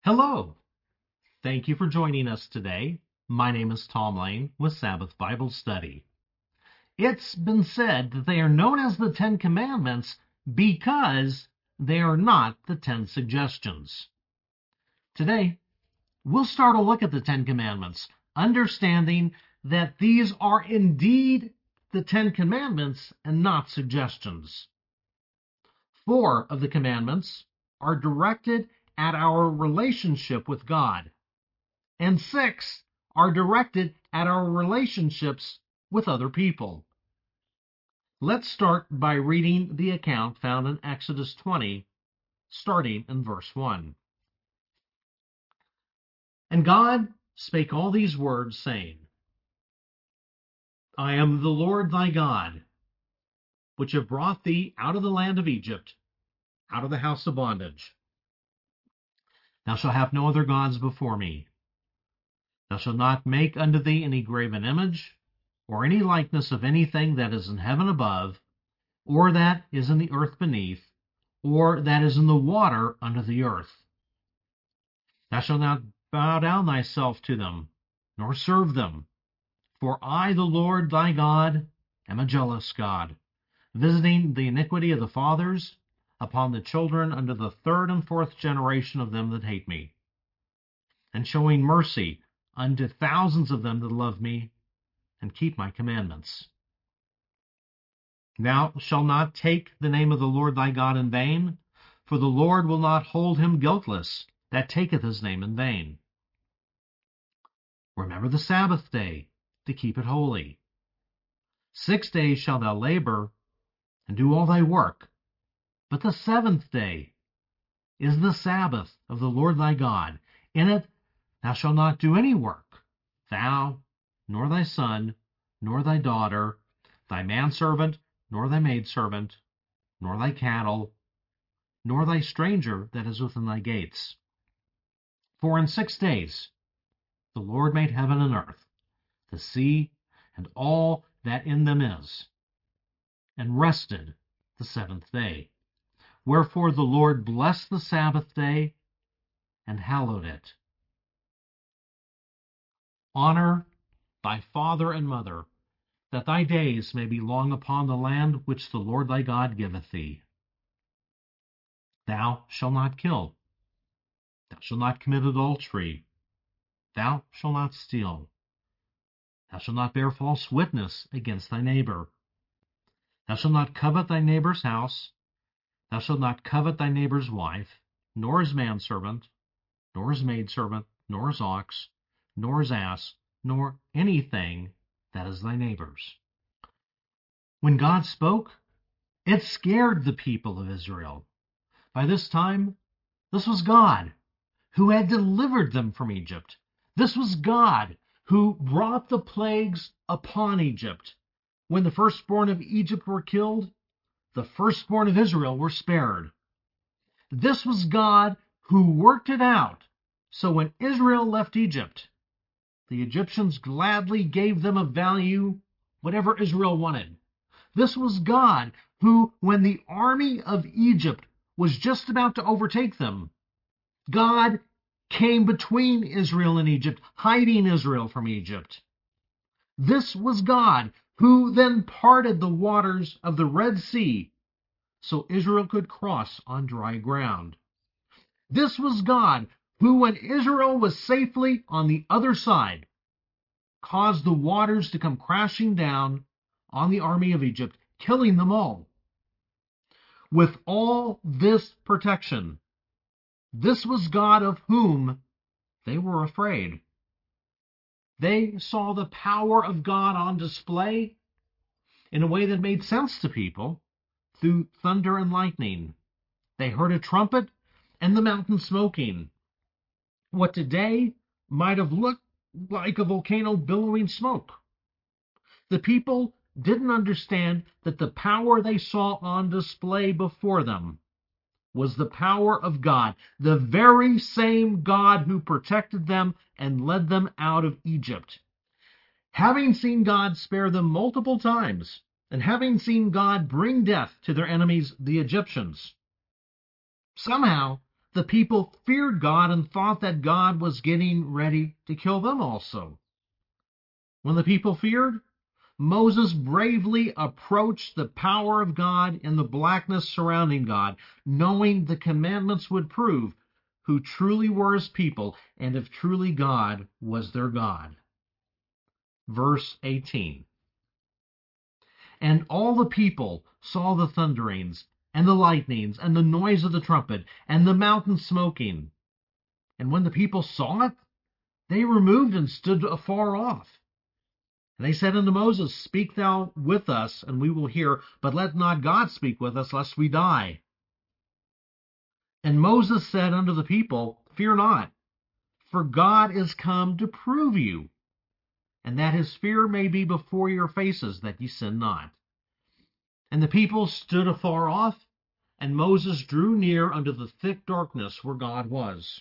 Hello. Thank you for joining us today. My name is Tom Lane with Sabbath Bible Study. It's been said that they are known as the Ten Commandments because they are not the 10 suggestions. Today, we'll start a look at the Ten Commandments, understanding that these are indeed the 10 Commandments and not suggestions. 4 of the commandments are directed at our relationship with God, and 6 are directed at our relationships with other people. Let's start by reading the account found in Exodus 20, starting in verse 1. And God spake all these words, saying, I am the Lord thy God, which have brought thee out of the land of Egypt, out of the house of bondage. Thou shalt have no other gods before me. Thou shalt not make unto thee any graven image, or any likeness of anything that is in heaven above, or that is in the earth beneath, or that is in the water under the earth. Thou shalt not bow down thyself to them, nor serve them. For I, the Lord thy God, am a jealous God, visiting the iniquity of the fathers upon the children unto the third and fourth generation of them that hate me, and showing mercy unto thousands of them that love me and keep my commandments. Thou shalt not take the name of the Lord thy God in vain, for the Lord will not hold him guiltless that taketh his name in vain. Remember the Sabbath day, to keep it holy. 6 days shalt thou labor, and do all thy work. But the seventh day is the Sabbath of the Lord thy God. In it thou shalt not do any work, thou, nor thy son, nor thy daughter, thy manservant, nor thy maidservant, nor thy cattle, nor thy stranger that is within thy gates. For in 6 days the Lord made heaven and earth, the sea, and all that in them is, and rested the seventh day. Wherefore the Lord blessed the Sabbath day and hallowed it. Honor thy father and mother, that thy days may be long upon the land which the Lord thy God giveth thee. Thou shalt not kill. Thou shalt not commit adultery. Thou shalt not steal. Thou shalt not bear false witness against thy neighbor. Thou shalt not covet thy neighbor's house. Thou shalt not covet thy neighbor's wife, nor his manservant, nor his maidservant, nor his ox, nor his ass, nor anything that is thy neighbor's. When God spoke, it scared the people of Israel. By this time, this was God who had delivered them from Egypt. This was God who brought the plagues upon Egypt. When the firstborn of Egypt were killed, the firstborn of Israel were spared. This was God who worked it out. So when Israel left Egypt, the Egyptians gladly gave them a value, whatever Israel wanted. This was God who, when the army of Egypt was just about to overtake them, God came between Israel and Egypt, hiding Israel from Egypt. This was God who then parted the waters of the Red Sea so Israel could cross on dry ground. This was God who, when Israel was safely on the other side, caused the waters to come crashing down on the army of Egypt, killing them all. With all this protection, this was God of whom they were afraid. They saw the power of God on display in a way that made sense to people through thunder and lightning. They heard a trumpet and the mountain smoking. What today might have looked like a volcano billowing smoke. The people didn't understand that the power they saw on display before them was the power of God, the very same God who protected them and led them out of Egypt. Having seen God spare them multiple times, and having seen God bring death to their enemies, the Egyptians, somehow the people feared God and thought that God was getting ready to kill them also. When the people feared, Moses bravely approached the power of God in the blackness surrounding God, knowing the commandments would prove who truly were his people and if truly God was their God. Verse 18. And all the people saw the thunderings and the lightnings and the noise of the trumpet and the mountain smoking. And when the people saw it, they removed and stood afar off. And they said unto Moses, Speak thou with us, and we will hear, but let not God speak with us, lest we die. And Moses said unto the people, Fear not, for God is come to prove you, and that his fear may be before your faces, that ye sin not. And the people stood afar off, and Moses drew near unto the thick darkness where God was.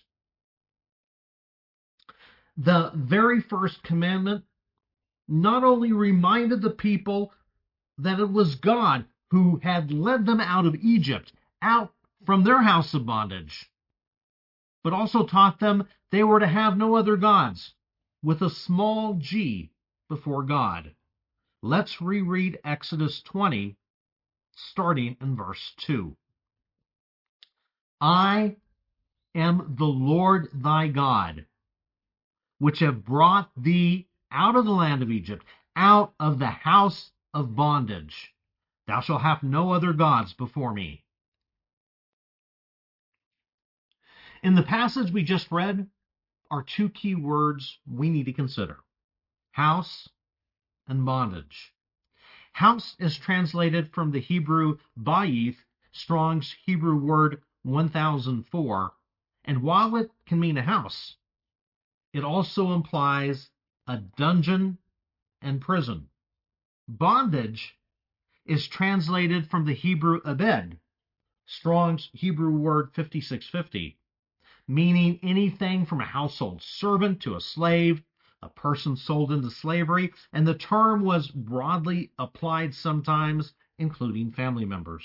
The very first commandment not only reminded the people that it was God who had led them out of Egypt, out from their house of bondage, but also taught them they were to have no other gods, with a small g before God. Let's reread Exodus 20, starting in verse 2. I am the Lord thy God, which have brought thee out of the land of Egypt, out of the house of bondage. Thou shalt have no other gods before me. In the passage we just read are two key words we need to consider: house and bondage. House is translated from the Hebrew bayith, Strong's Hebrew word 1004, and while it can mean a house, it also implies a dungeon and prison. Bondage is translated from the Hebrew abed, Strong's Hebrew word 5650, meaning anything from a household servant to a slave, a person sold into slavery, and the term was broadly applied sometimes, including family members.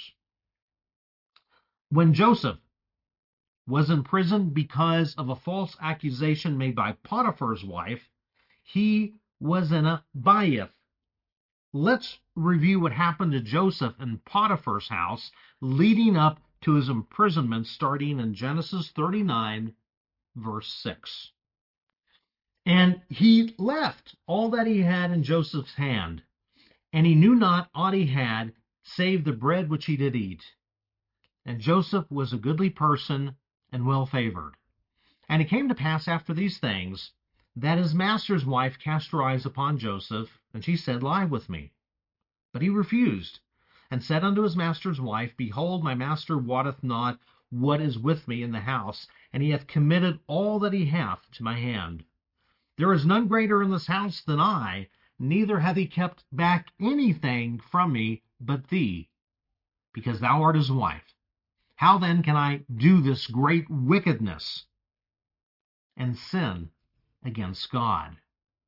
When Joseph was in prison because of a false accusation made by Potiphar's wife, he was in a bayith. Let's review what happened to Joseph in Potiphar's house leading up to his imprisonment, starting in Genesis 39, verse 6. And he left all that he had in Joseph's hand, and he knew not aught he had, save the bread which he did eat. And Joseph was a goodly person and well favored. And it came to pass after these things, that his master's wife cast her eyes upon Joseph, and she said, Lie with me. But he refused, and said unto his master's wife, Behold, my master wotteth not what is with me in the house, and he hath committed all that he hath to my hand. There is none greater in this house than I, neither hath he kept back anything from me but thee, because thou art his wife. How then can I do this great wickedness and sin against God?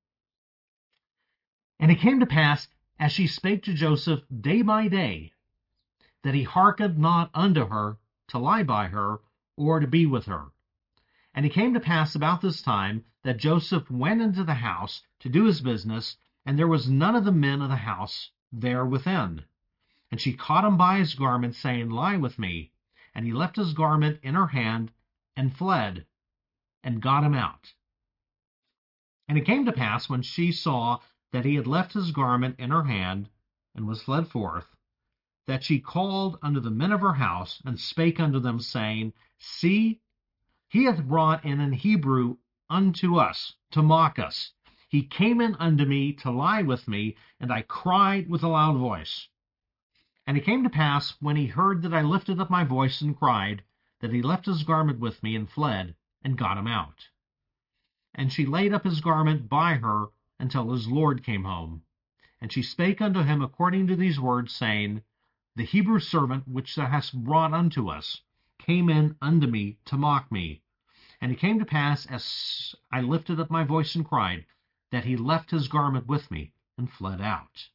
And it came to pass, as she spake to Joseph day by day, that he hearkened not unto her to lie by her, or to be with her. And it came to pass about this time that Joseph went into the house to do his business, and there was none of the men of the house there within. And she caught him by his garment, saying, Lie with me. And he left his garment in her hand, and fled, and got him out. And it came to pass, when she saw that he had left his garment in her hand, and was fled forth, that she called unto the men of her house, and spake unto them, saying, See, he hath brought in an Hebrew unto us, to mock us. He came in unto me to lie with me, and I cried with a loud voice. And it came to pass, when he heard that I lifted up my voice and cried, that he left his garment with me, and fled, and got him out. And she laid up his garment by her until his Lord came home. And she spake unto him according to these words, saying, The Hebrew servant which thou hast brought unto us came in unto me to mock me. And it came to pass, as I lifted up my voice and cried, that he left his garment with me, and fled out.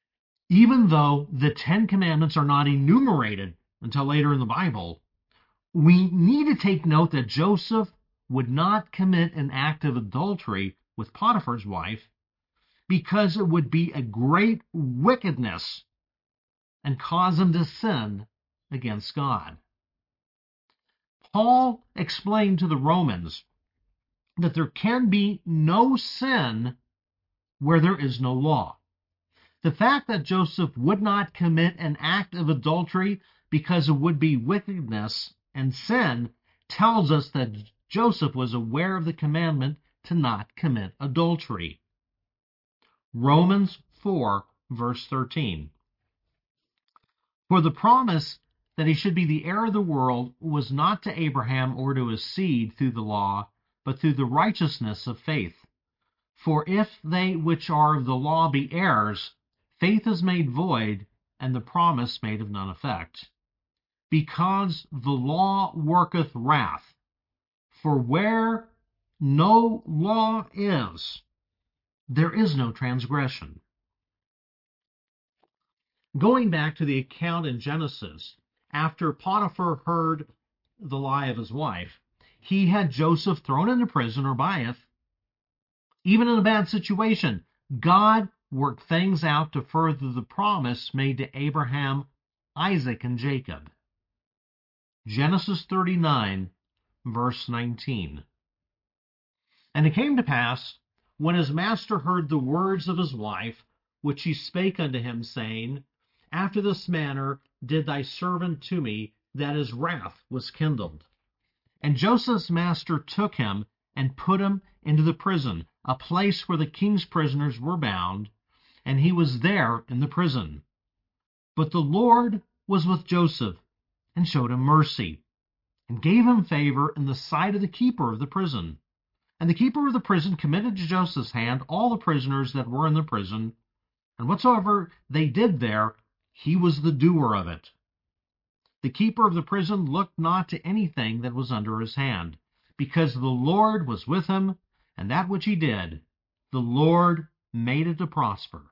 Even though the Ten Commandments are not enumerated until later in the Bible, We need to take note that Joseph would not commit an act of adultery with Potiphar's wife because it would be a great wickedness and cause him to sin against God. Paul explained to the Romans that there can be no sin where there is no law. The fact that Joseph would not commit an act of adultery because it would be wickedness and sin tells us that Joseph was aware of the commandment to not commit adultery. Romans 4, verse 13. For the promise that he should be the heir of the world was not to Abraham or to his seed through the law, but through the righteousness of faith. For if they which are of the law be heirs, faith is made void, and the promise made of none effect. Because the law worketh wrath. For where no law is, there is no transgression. Going back to the account in Genesis, after Potiphar heard the lie of his wife, he had Joseph thrown into prison or Biath. Even in a bad situation, God worked things out to further the promise made to Abraham, Isaac, and Jacob. Genesis 39, verse 19. And it came to pass, when his master heard the words of his wife, which she spake unto him, saying, After this manner did thy servant to me, that his wrath was kindled. And Joseph's master took him and put him into the prison, a place where the king's prisoners were bound, and he was there in the prison. But the Lord was with Joseph, and showed him mercy, and gave him favor in the sight of the keeper of the prison. And the keeper of the prison committed to Joseph's hand all the prisoners that were in the prison, and whatsoever they did there, he was the doer of it. The keeper of the prison looked not to anything that was under his hand, because the Lord was with him, and that which he did, the Lord made it to prosper.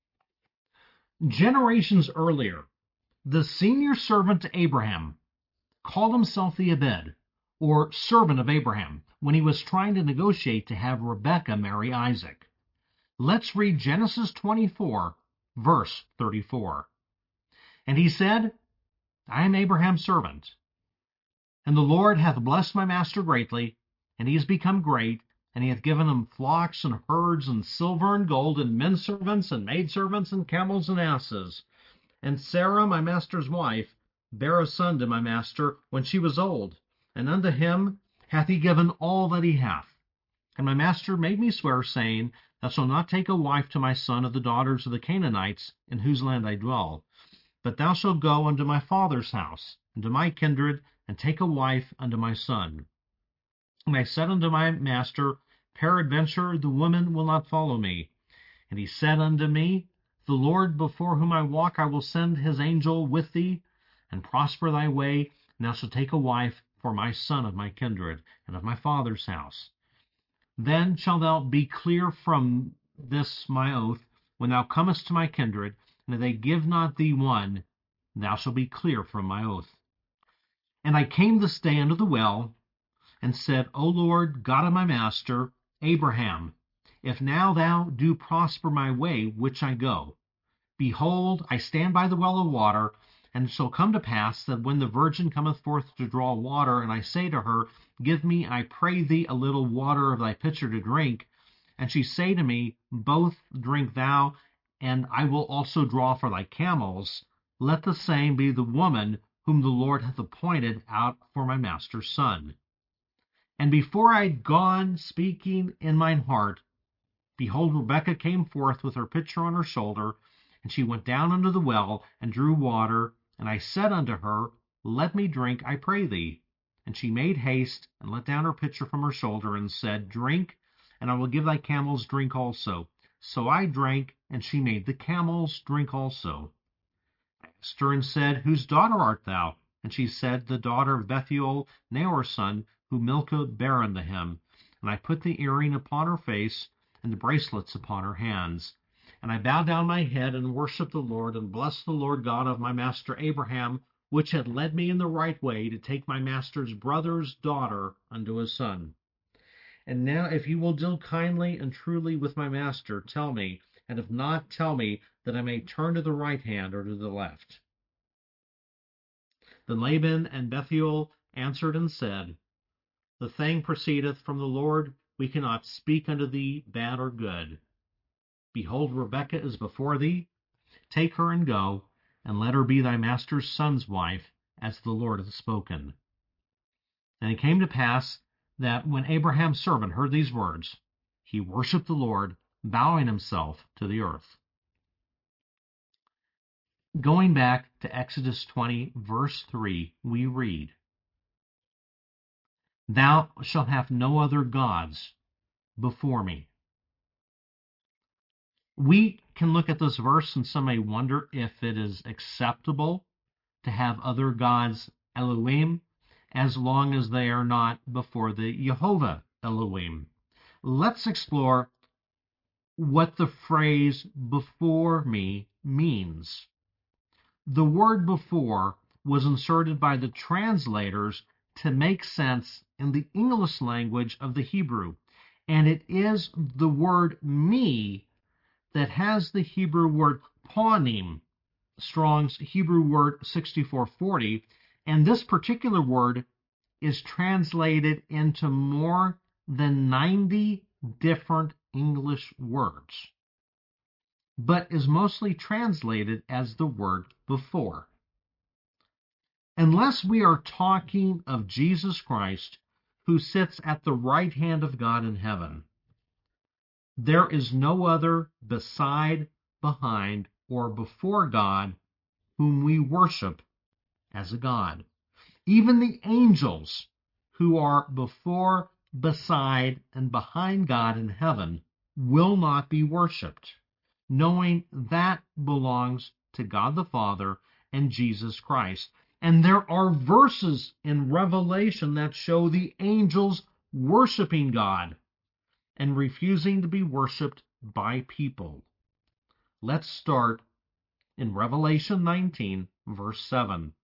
Generations earlier, the senior servant to Abraham called himself the Abed, or servant of Abraham, when he was trying to negotiate to have Rebekah marry Isaac. Let's read Genesis 24, verse 34. And he said, I am Abraham's servant, and the Lord hath blessed my master greatly, and he is become great, and he hath given him flocks and herds and silver and gold and men servants and maidservants and camels and asses. And Sarah, my master's wife, bare a son to my master when she was old, and unto him hath he given all that he hath. And my master made me swear, saying, Thou shalt not take a wife to my son of the daughters of the Canaanites, in whose land I dwell. But thou shalt go unto my father's house, and to my kindred, and take a wife unto my son. And I said unto my master, Peradventure the woman will not follow me. And he said unto me, The Lord before whom I walk, I will send his angel with thee, and prosper thy way, and thou shalt take a wife for my son of my kindred, and of my father's house. Then shalt thou be clear from this my oath, when thou comest to my kindred, and if they give not thee one, thou shalt be clear from my oath. And I came this day unto the well, and said, O Lord, God of my master, Abraham, if now thou do prosper my way which I go, behold, I stand by the well of water, and it shall come to pass that when the virgin cometh forth to draw water, and I say to her, Give me, I pray thee, a little water of thy pitcher to drink, and she say to me, Both drink thou, and I will also draw for thy camels, let the same be the woman whom the Lord hath appointed out for my master's son. And before I had gone speaking in mine heart, behold, Rebekah came forth with her pitcher on her shoulder, and she went down unto the well, and drew water. And I said unto her, Let me drink, I pray thee. And she made haste, and let down her pitcher from her shoulder, and said, Drink, and I will give thy camels drink also. So I drank, and she made the camels drink also. I asked her and said, Whose daughter art thou? And she said, The daughter of Bethuel, Naor's son, who Milcah bare unto him. And I put the earring upon her face, and the bracelets upon her hands. And I bowed down my head, and worshipped the Lord, and blessed the Lord God of my master Abraham. which had led me in the right way to take my master's brother's daughter unto his son. And now, if you will deal kindly and truly with my master, tell me, and if not, tell me, that I may turn to the right hand or to the left. Then Laban and Bethuel answered and said, The thing proceedeth from the Lord. We cannot speak unto thee bad or good. Behold, Rebekah is before thee. Take her and go, and let her be thy master's son's wife, as the Lord hath spoken. And it came to pass that when Abraham's servant heard these words, he worshipped the Lord, bowing himself to the earth. Going back to Exodus 20, verse 3, we read, Thou shalt have no other gods before me. We can look at this verse and some may wonder if it is acceptable to have other gods, Elohim, as long as they are not before the Jehovah Elohim. Let's explore what the phrase before me means. The word before was inserted by the translators to make sense in the English language of the Hebrew, and it is the word me that has the Hebrew word panim, Strong's Hebrew word 6440, and this particular word is translated into more than 90 different English words, but is mostly translated as the word before. Unless we are talking of Jesus Christ, who sits at the right hand of God in heaven, there is no other beside, behind, or before God whom we worship as a God. Even the angels who are before, beside, and behind God in heaven will not be worshipped, knowing that belongs to God the Father and Jesus Christ. And there are verses in Revelation that show the angels worshiping God and refusing to be worshipped by people. Let's start in Revelation 19, verse 7.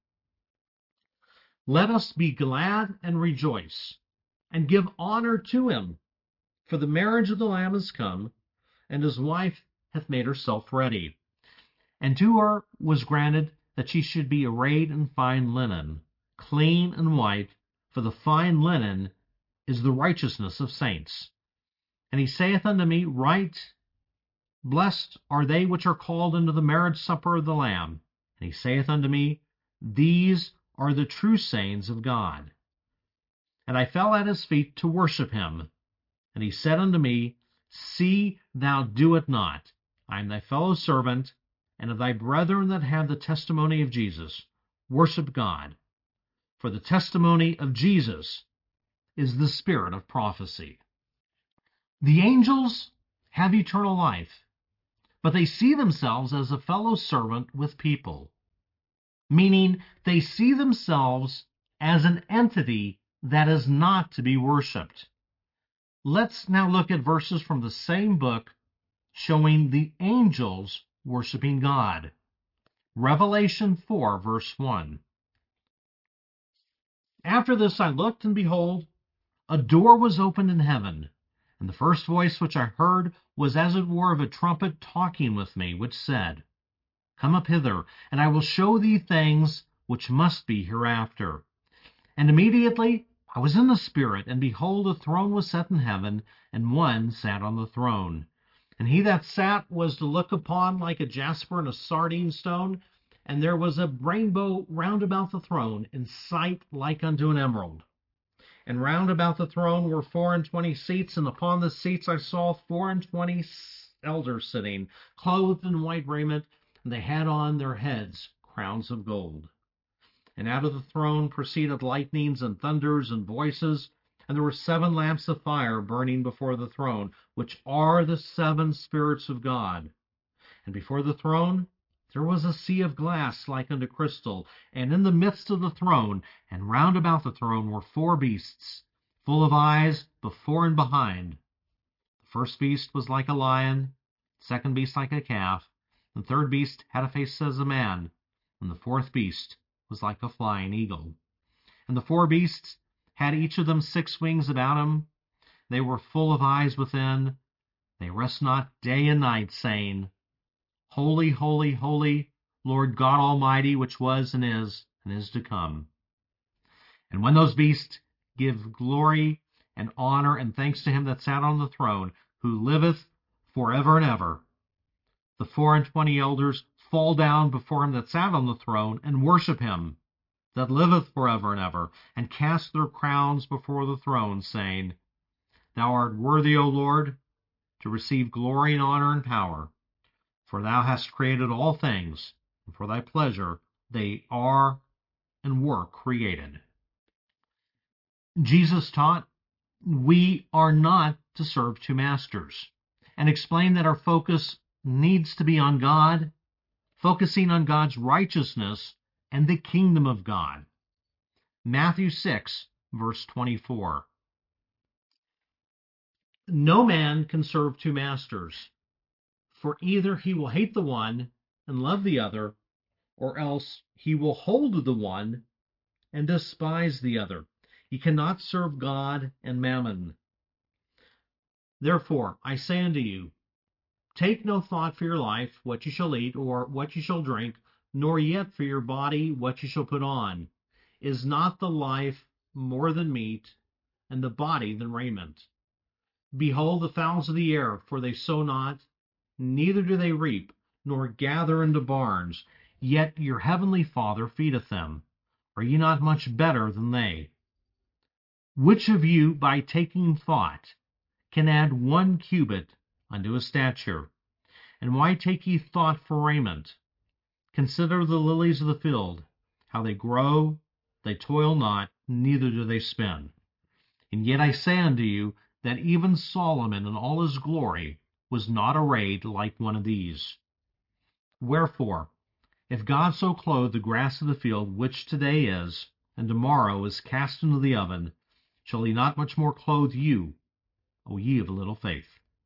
Let us be glad and rejoice, and give honor to him, for the marriage of the Lamb is come, and his wife hath made herself ready. And to her was granted that she should be arrayed in fine linen, clean and white, for the fine linen is the righteousness of saints. And he saith unto me, Right, blessed are they which are called into the marriage supper of the Lamb. And he saith unto me, These are the true sayings of God. And I fell at his feet to worship him. And he said unto me, See thou do it not. I am thy fellow servant, and of thy brethren that have the testimony of Jesus. Worship God. For the testimony of Jesus is the spirit of prophecy. The angels have eternal life, but they see themselves as a fellow servant with people, meaning they see themselves as an entity that is not to be worshipped. Let's now look at verses from the same book showing the angels worshiping God. Revelation 4, verse 1. After this I looked, and behold, a door was opened in heaven, and the first voice which I heard was as it were of a trumpet talking with me, which said, Come up hither, and I will show thee things which must be hereafter. And immediately I was in the Spirit, and behold, a throne was set in heaven, and one sat on the throne. And he that sat was to look upon like a jasper and a sardine stone, and there was a rainbow round about the throne, in sight like unto an emerald. And round about the throne were 24 seats, and upon the seats I saw 24 elders sitting, clothed in white raiment, and they had on their heads crowns of gold. And out of the throne proceeded lightnings and thunders and voices, and there were 7 lamps of fire burning before the throne, which are the 7 spirits of God. And before the throne there was a sea of glass like unto crystal, and in the midst of the throne and round about the throne were 4 beasts, full of eyes before and behind. The first beast was like a lion, the second beast like a calf, the third beast had a face as a man, and the fourth beast was like a flying eagle. And the four beasts had each of them 6 wings about them. They were full of eyes within. They rest not day and night, saying, Holy, holy, holy, Lord God Almighty, which was and is to come. And when those beasts give glory and honor and thanks to him that sat on the throne, who liveth forever and ever, the 24 elders fall down before him that sat on the throne and worship him that liveth forever and ever, and cast their crowns before the throne, saying, Thou art worthy, O Lord, to receive glory and honor and power, for thou hast created all things, and for thy pleasure they are and were created. Jesus taught we are not to serve 2 masters, and explained that our focus needs to be on God, focusing on God's righteousness and the kingdom of God. Matthew 6, verse 24. No man can serve 2 masters, for either he will hate the one and love the other, or else he will hold the one and despise the other. He cannot serve God and mammon. Therefore, I say unto you, take no thought for your life, what you shall eat, or what you shall drink, nor yet for your body, what you shall put on. Is not the life more than meat, and the body than raiment? Behold the fowls of the air, for they sow not, neither do they reap, nor gather into barns, yet your heavenly Father feedeth them. Are ye not much better than they? Which of you, by taking thought, can add 1 cubit unto his stature? And why take ye thought for raiment? Consider the lilies of the field, how they grow, they toil not, neither do they spin. And yet I say unto you, that even Solomon in all his glory was not arrayed like one of these. Wherefore, if God so clothe the grass of the field, which today is, and tomorrow is cast into the oven, shall he not much more clothe you, O ye of little faith?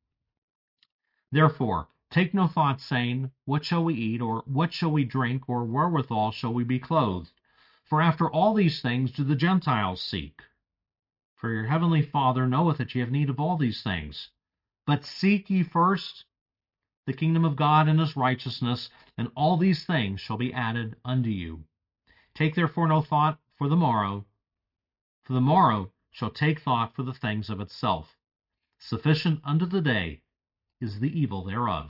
Therefore, take no thought, saying, What shall we eat, or what shall we drink, or wherewithal shall we be clothed? For after all these things do the Gentiles seek. For your heavenly Father knoweth that ye have need of all these things. But seek ye first the kingdom of God and his righteousness, and all these things shall be added unto you. Take therefore no thought for the morrow shall take thought for the things of itself. Sufficient unto the day is the evil thereof.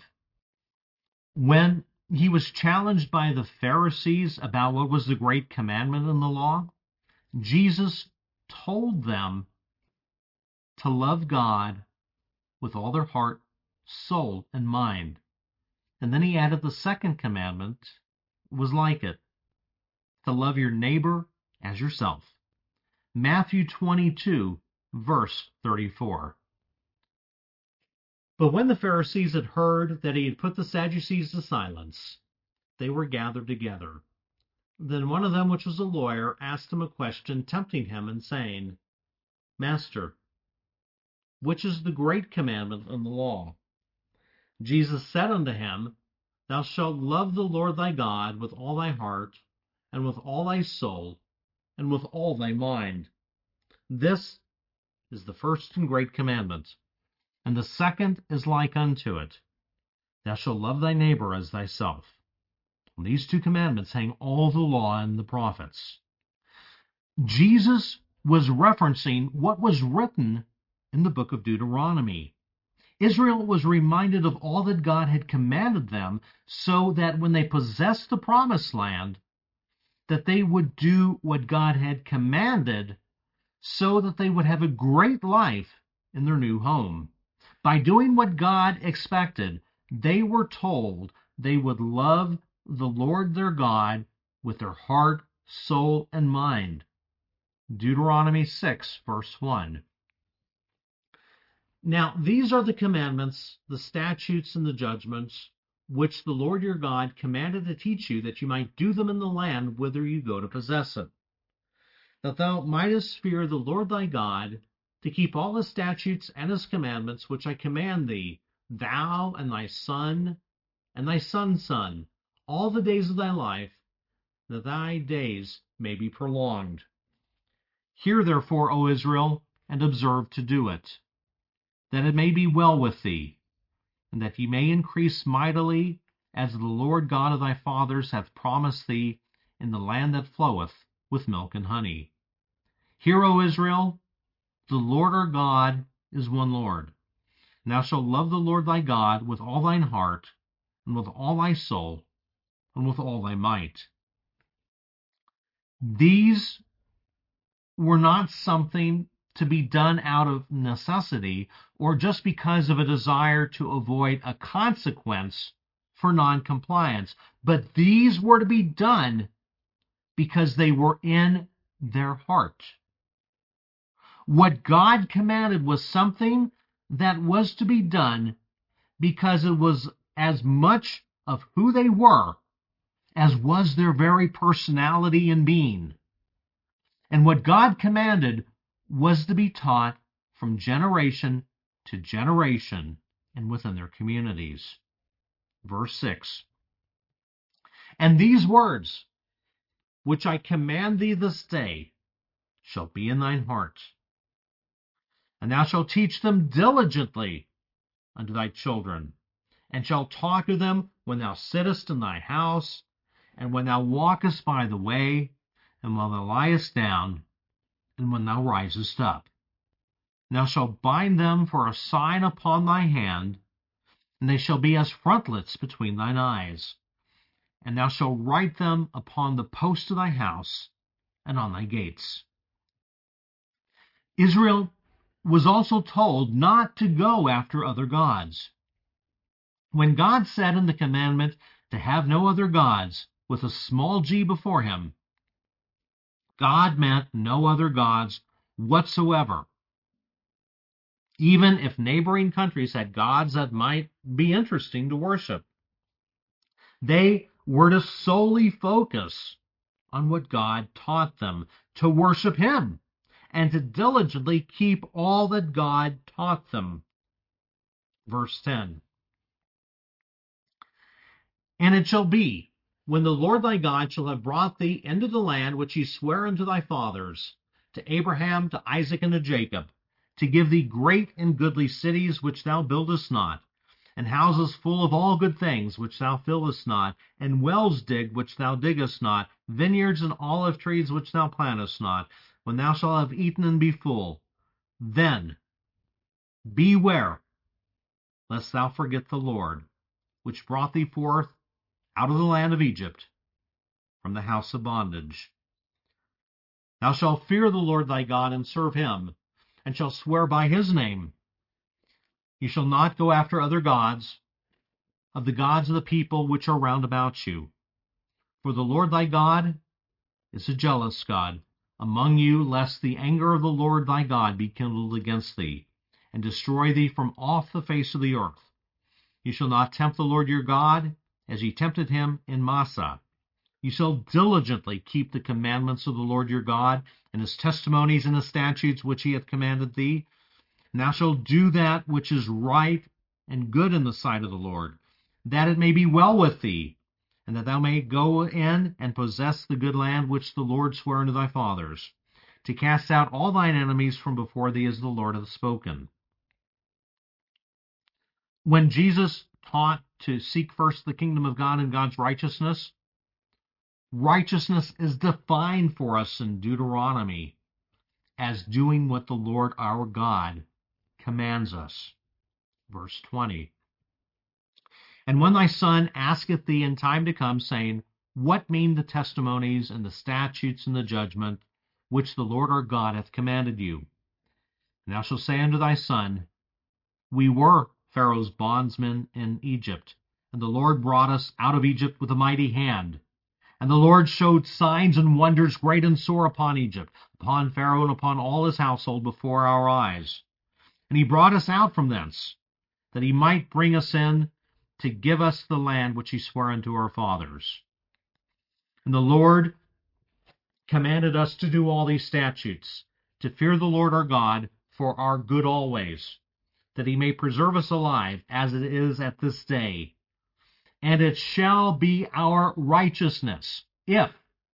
When he was challenged by the Pharisees about what was the great commandment in the law, Jesus told them to love God with all their heart, soul, and mind. And then he added the second commandment was like it, to love your neighbor as yourself. Matthew 22, verse 34. But when the Pharisees had heard that he had put the Sadducees to silence, they were gathered together. Then one of them, which was a lawyer, asked him a question, tempting him, and saying, Master, which is the great commandment in the law? Jesus said unto him, Thou shalt love the Lord thy God with all thy heart, and with all thy soul, and with all thy mind. This is the first and great commandment. And the second is like unto it. Thou shalt love thy neighbor as thyself. On these 2 commandments hang all the law and the prophets. Jesus was referencing what was written in the book of Deuteronomy. Israel was reminded of all that God had commanded them, so that when they possessed the promised land, that they would do what God had commanded, so that they would have a great life in their new home. By doing what God expected, they were told they would love the Lord their God with their heart, soul, and mind. Deuteronomy 6, verse 1. Now, these are the commandments, the statutes, and the judgments, which the Lord your God commanded to teach you, that you might do them in the land whither you go to possess it. That thou mightest fear the Lord thy God, to keep all his statutes and his commandments, which I command thee, thou and thy son, and thy son's son, all the days of thy life, that thy days may be prolonged. Hear therefore, O Israel, and observe to do it, that it may be well with thee, and that ye may increase mightily, as the Lord God of thy fathers hath promised thee, in the land that floweth with milk and honey. Hear, O Israel, the Lord our God is one Lord. And thou shalt love the Lord thy God with all thine heart, and with all thy soul, and with all thy might. These were not something to be done out of necessity or just because of a desire to avoid a consequence for non-compliance, but these were to be done because they were in their heart. What God commanded was something that was to be done because it was as much of who they were as was their very personality and being. And what God commanded was to be taught from generation to generation and within their communities. Verse 6. And these words, which I command thee this day, shall be in thine heart. And thou shalt teach them diligently unto thy children, and shalt talk of them when thou sittest in thy house, and when thou walkest by the way, and when thou liest down, and when thou risest up. And thou shalt bind them for a sign upon thy hand, and they shall be as frontlets between thine eyes. And thou shalt write them upon the posts of thy house and on thy gates. Israel was also told not to go after other gods. When God said in the commandment to have no other gods with a small g before him, God meant no other gods whatsoever. Even if neighboring countries had gods that might be interesting to worship, they were to solely focus on what God taught them, to worship Him, and to diligently keep all that God taught them. Verse 10. And it shall be, when the Lord thy God shall have brought thee into the land which he sware unto thy fathers, to Abraham, to Isaac, and to Jacob, to give thee great and goodly cities which thou buildest not, and houses full of all good things which thou fillest not, and wells digged which thou diggest not, vineyards and olive trees which thou plantest not, when thou shalt have eaten and be full, then beware lest thou forget the Lord, which brought thee forth out of the land of Egypt, from the house of bondage. Thou shalt fear the Lord thy God, and serve him, and shalt swear by his name. You shall not go after other gods, of the gods of the people which are round about you. For the Lord thy God is a jealous God among you, lest the anger of the Lord thy God be kindled against thee, and destroy thee from off the face of the earth. You shall not tempt the Lord your God, as ye tempted him in Massah. You shall diligently keep the commandments of the Lord your God, and his testimonies and his statutes which he hath commanded thee. And thou shalt do that which is right and good in the sight of the Lord, that it may be well with thee, and that thou mayest go in and possess the good land which the Lord sware unto thy fathers, to cast out all thine enemies from before thee, as the Lord hath spoken. When Jesus taught to seek first the kingdom of God and God's righteousness, righteousness is defined for us in Deuteronomy as doing what the Lord our God commands us. Verse 20. And when thy son asketh thee in time to come, saying, What mean the testimonies and the statutes and the judgment which the Lord our God hath commanded you? And thou shalt say unto thy son, We were Pharaoh's bondsmen in Egypt, and the Lord brought us out of Egypt with a mighty hand. And the Lord showed signs and wonders great and sore upon Egypt, upon Pharaoh and upon all his household before our eyes. And he brought us out from thence, that he might bring us in to give us the land which he sware unto our fathers. And the Lord commanded us to do all these statutes, to fear the Lord our God for our good always, that he may preserve us alive as it is at this day. And it shall be our righteousness, if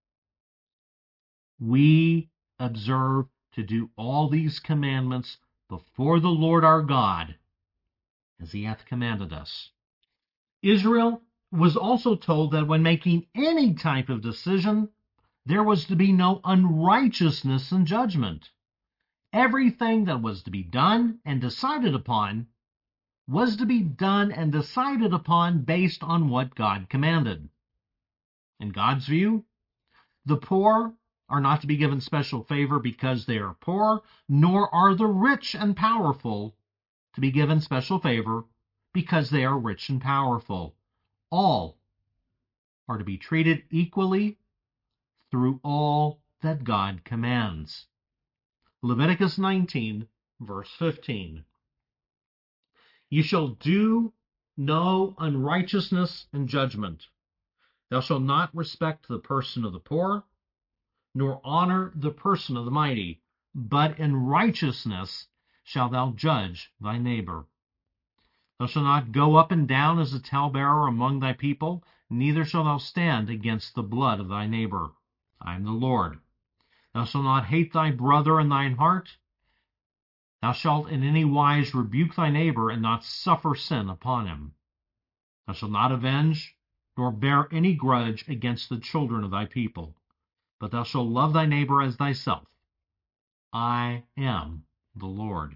We observe to do all these commandments before the Lord our God, as he hath commanded us. Israel was also told that when making any type of decision, there was to be no unrighteousness in judgment. Everything that was to be done and decided upon was to be done and decided upon based on what God commanded. In God's view, the poor are not to be given special favor because they are poor, nor are the rich and powerful to be given special favor because they are rich and powerful. All are to be treated equally through all that God commands. Leviticus 19, verse 15. You shall do no unrighteousness in judgment. Thou shalt not respect the person of the poor, nor honor the person of the mighty, but in righteousness shalt thou judge thy neighbor. Thou shalt not go up and down as a talebearer among thy people, neither shalt thou stand against the blood of thy neighbor. I am the Lord. Thou shalt not hate thy brother in thine heart. Thou shalt in any wise rebuke thy neighbor, and not suffer sin upon him. Thou shalt not avenge, nor bear any grudge against the children of thy people, but thou shalt love thy neighbor as thyself. I am the Lord.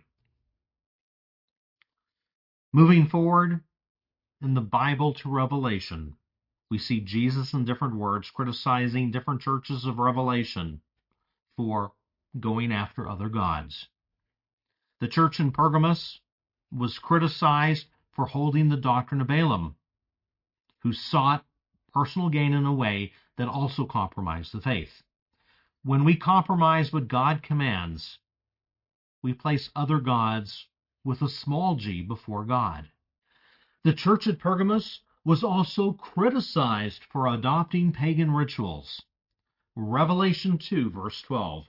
Moving forward in the Bible to Revelation, we see Jesus in different words criticizing different churches of Revelation for going after other gods. The church in Pergamos was criticized for holding the doctrine of Balaam, who sought personal gain in a way that also compromised the faith. When we compromise what God commands, we place other gods with a small g before God. The church at Pergamos was also criticized for adopting pagan rituals. Revelation 2, verse 12.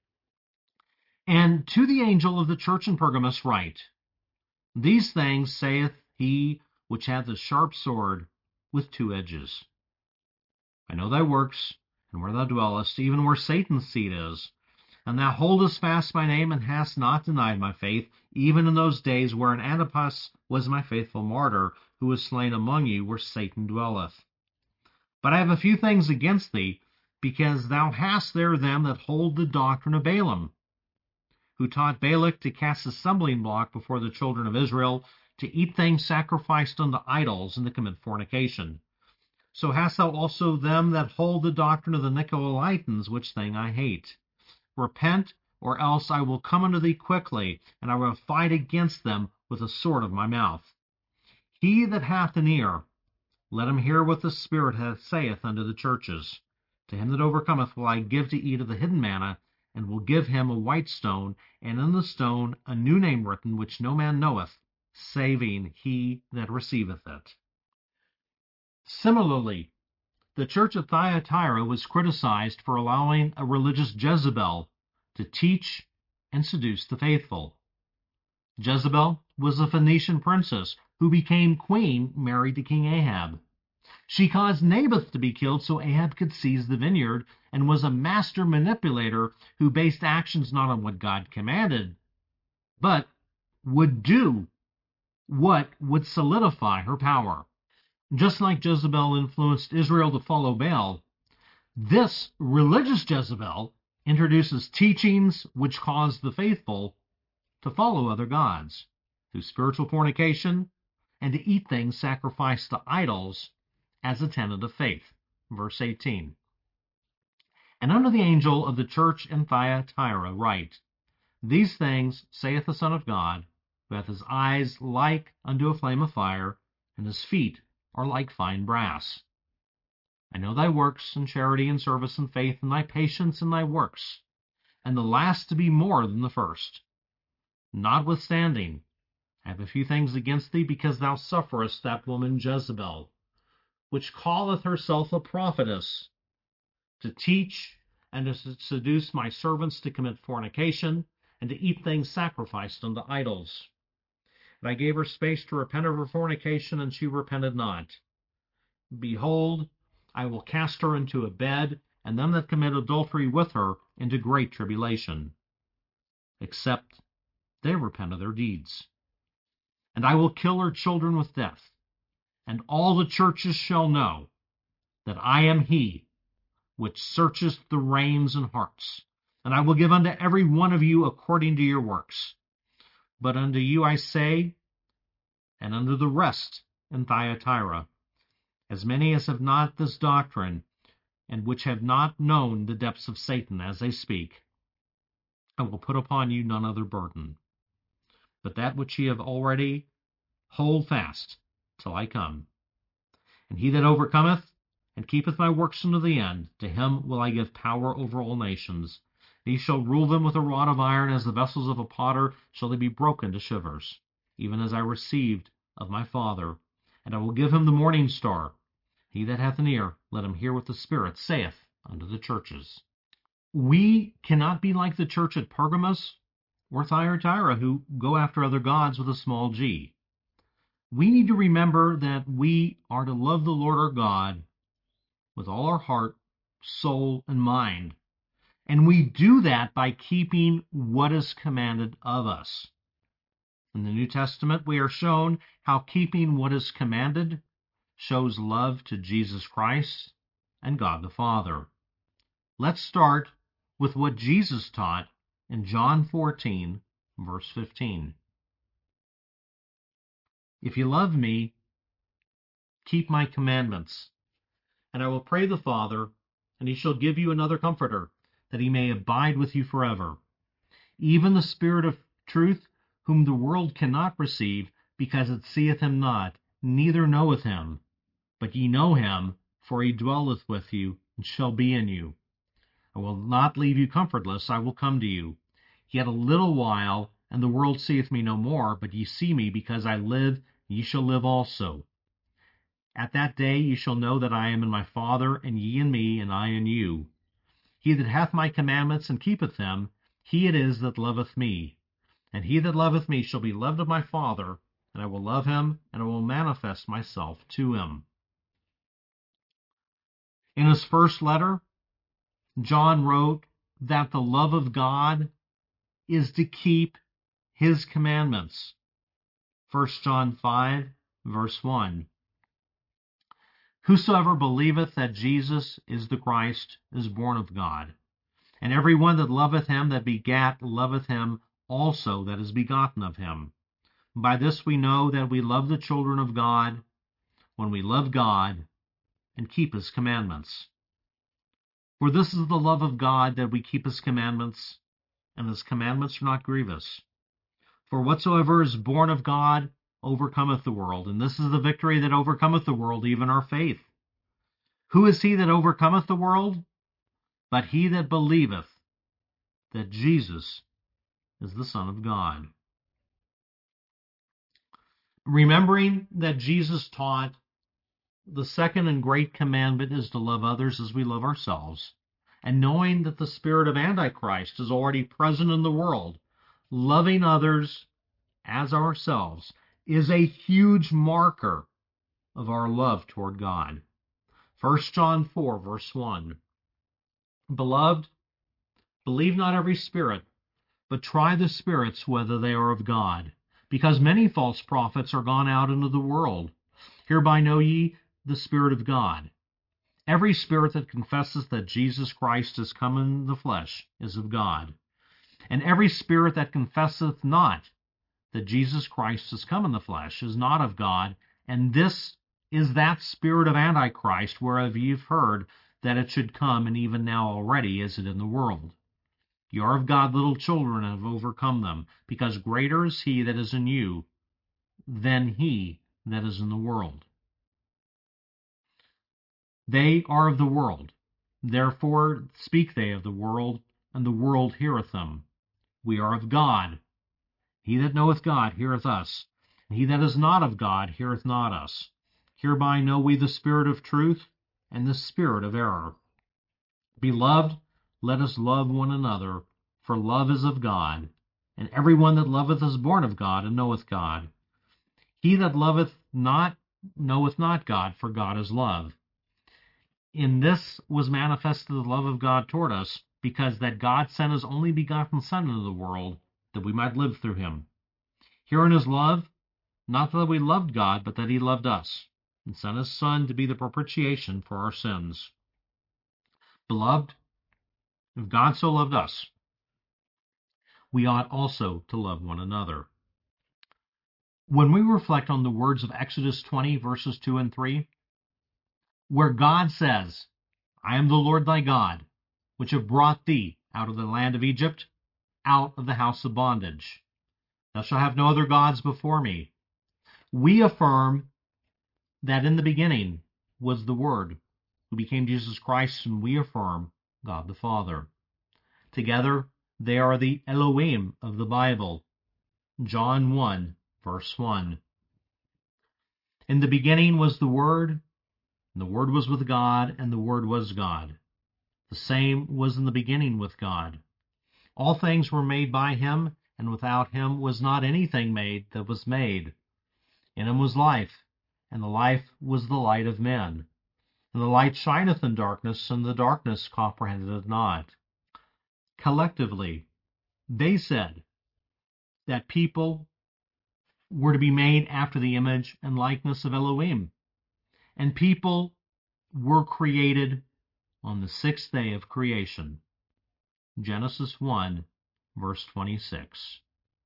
And to the angel of the church in Pergamos write, These things saith he which hath the sharp sword with two edges. I know thy works, and where thou dwellest, even where Satan's seat is. And thou holdest fast my name, and hast not denied my faith, even in those days wherein Antipas was my faithful martyr, who was slain among you, where Satan dwelleth. But I have a few things against thee, because thou hast there them that hold the doctrine of Balaam, who taught Balak to cast a stumbling block before the children of Israel, to eat things sacrificed unto idols, and to commit fornication. So hast thou also them that hold the doctrine of the Nicolaitans, which thing I hate. Repent, or else I will come unto thee quickly, and I will fight against them with the sword of my mouth. He that hath an ear, let him hear what the Spirit saith unto the churches. To him that overcometh will I give to eat of the hidden manna, and will give him a white stone, and in the stone a new name written, which no man knoweth, saving he that receiveth it. Similarly, the church of Thyatira was criticized for allowing a religious Jezebel to teach and seduce the faithful. Jezebel was a Phoenician princess who became queen, married to King Ahab. She caused Naboth to be killed so Ahab could seize the vineyard, and was a master manipulator who based actions not on what God commanded, but would do what would solidify her power. Just like Jezebel influenced Israel to follow Baal, this religious Jezebel introduces teachings which cause the faithful to follow other gods through spiritual fornication and to eat things sacrificed to idols as a tenet of faith. Verse 18. And unto the angel of the church in Thyatira write, These things saith the Son of God, who hath his eyes like unto a flame of fire, and his feet are like fine brass. I know thy works, and charity, and service, and faith, and thy patience, and thy works, and the last to be more than the first. Notwithstanding, I have a few things against thee, because thou sufferest that woman Jezebel, which calleth herself a prophetess, to teach and to seduce my servants to commit fornication, and to eat things sacrificed unto idols. And I gave her space to repent of her fornication, and she repented not. Behold, I will cast her into a bed, and them that commit adultery with her into great tribulation, except they repent of their deeds. And I will kill her children with death, and all the churches shall know that I am he which searcheth the reins and hearts. And I will give unto every one of you according to your works. But unto you I say, and unto the rest in Thyatira, as many as have not this doctrine, and which have not known the depths of Satan as they speak, I will put upon you none other burden, but that which ye have already, hold fast till I come. And he that overcometh and keepeth my works unto the end, to him will I give power over all nations. And he shall rule them with a rod of iron, as the vessels of a potter shall they be broken to shivers, even as I received of my Father. And I will give him the morning star. He that hath an ear, let him hear what the Spirit saith unto the churches. We cannot be like the church at Pergamos or Thyatira, who go after other gods with a small g. We need to remember that we are to love the Lord our God with all our heart, soul, and mind. And we do that by keeping what is commanded of us. In the New Testament, we are shown how keeping what is commanded shows love to Jesus Christ and God the Father. Let's start with what Jesus taught in John 14, verse 15. If you love me, keep my commandments. And I will pray the Father, and he shall give you another Comforter, that he may abide with you forever. Even the Spirit of truth, whom the world cannot receive, because it seeth him not, neither knoweth him. But ye know him, for he dwelleth with you, and shall be in you. I will not leave you comfortless, I will come to you. Yet a little while, and the world seeth me no more, but ye see me, because I live, ye shall live also. At that day ye shall know that I am in my Father, and ye in me, and I in you. He that hath my commandments and keepeth them, he it is that loveth me. And he that loveth me shall be loved of my Father, and I will love him, and I will manifest myself to him. In his first letter, John wrote that the love of God is to keep his commandments. 1 John 5, verse 1. Whosoever believeth that Jesus is the Christ is born of God. And every one that loveth him that begat loveth him also that is begotten of him. By this we know that we love the children of God, when we love God and keep his commandments. For this is the love of God, that we keep his commandments, and his commandments are not grievous. For whatsoever is born of God overcometh the world, and this is the victory that overcometh the world, even our faith. Who is he that overcometh the world? But he that believeth that Jesus is the Son of God. Remembering that Jesus taught the second and great commandment is to love others as we love ourselves, and knowing that the spirit of Antichrist is already present in the world, loving others as ourselves is a huge marker of our love toward God. 1 John 4, verse 1. Beloved, believe not every spirit, but try the spirits whether they are of God, because many false prophets are gone out into the world. Hereby know ye the Spirit of God. Every spirit that confesses that Jesus Christ is come in the flesh is of God. And every spirit that confesseth not that Jesus Christ is come in the flesh is not of God. And this is that spirit of Antichrist, whereof ye have heard that it should come, and even now already is it in the world. Ye are of God, little children, and have overcome them, because greater is he that is in you than he that is in the world. They are of the world, therefore speak they of the world, and the world heareth them. We are of God. He that knoweth God heareth us, and he that is not of God heareth not us. Hereby know we the spirit of truth, and the spirit of error. Beloved, let us love one another, for love is of God, and every one that loveth is born of God, and knoweth God. He that loveth not knoweth not God, for God is love. In this was manifested the love of God toward us, because that God sent his only begotten Son into the world, that we might live through him. Herein is love, not that we loved God, but that he loved us, and sent his Son to be the propitiation for our sins. Beloved, if God so loved us, we ought also to love one another. When we reflect on the words of Exodus 20, verses 2 and 3, where God says, I am the Lord thy God, which have brought thee out of the land of Egypt, out of the house of bondage. Thou shalt have no other gods before me. We affirm that in the beginning was the Word, who became Jesus Christ, and we affirm God the Father. Together, they are the Elohim of the Bible. John 1, verse 1. In the beginning was the Word, and the Word was with God, and the Word was God. The same was in the beginning with God. All things were made by him, and without him was not anything made that was made. In him was life, and the life was the light of men. And the light shineth in darkness, and the darkness comprehended it not. Collectively, they said that people were to be made after the image and likeness of Elohim. And people were created on the sixth day of creation. Genesis 1, verse 26.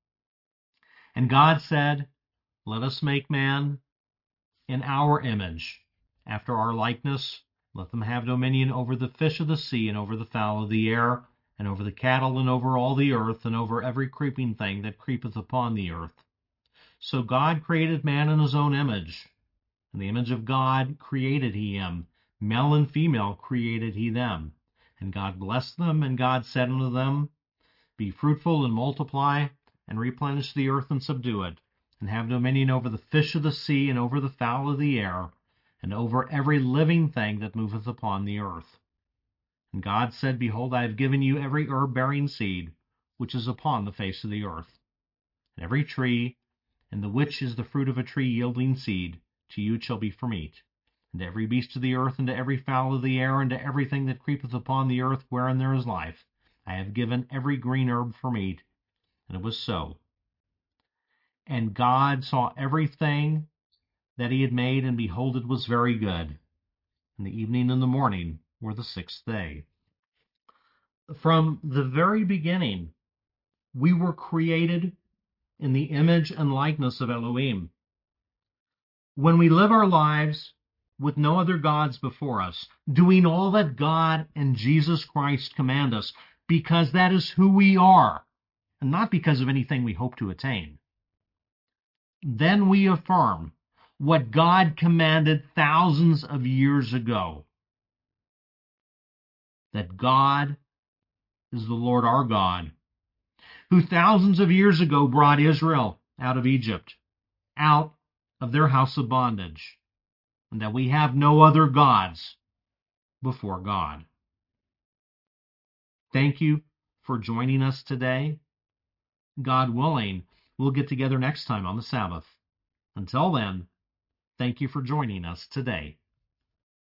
And God said, let us make man in our image, after our likeness. Let them have dominion over the fish of the sea, and over the fowl of the air, and over the cattle, and over all the earth, and over every creeping thing that creepeth upon the earth. So God created man in his own image. In the image of God created he him. Male and female created he them. And God blessed them, and God said unto them, be fruitful and multiply, and replenish the earth and subdue it, and have dominion over the fish of the sea, and over the fowl of the air, and over every living thing that moveth upon the earth. And God said, behold, I have given you every herb bearing seed, which is upon the face of the earth, and every tree, and the which is the fruit of a tree yielding seed, to you it shall be for meat. And to every beast of the earth, and to every fowl of the air, and to everything that creepeth upon the earth wherein there is life, I have given every green herb for meat. And it was so. And God saw everything that he had made, and behold, it was very good. And the evening and the morning were the sixth day. From the very beginning, we were created in the image and likeness of Elohim. When we live our lives with no other gods before us, doing all that God and Jesus Christ command us, because that is who we are, and not because of anything we hope to attain, then we affirm what God commanded thousands of years ago, that God is the Lord our God, who thousands of years ago brought Israel out of Egypt, out of their house of bondage, and that we have no other gods before God. Thank you for joining us today. God willing, we'll get together next time on the Sabbath. Until then, thank you for joining us today.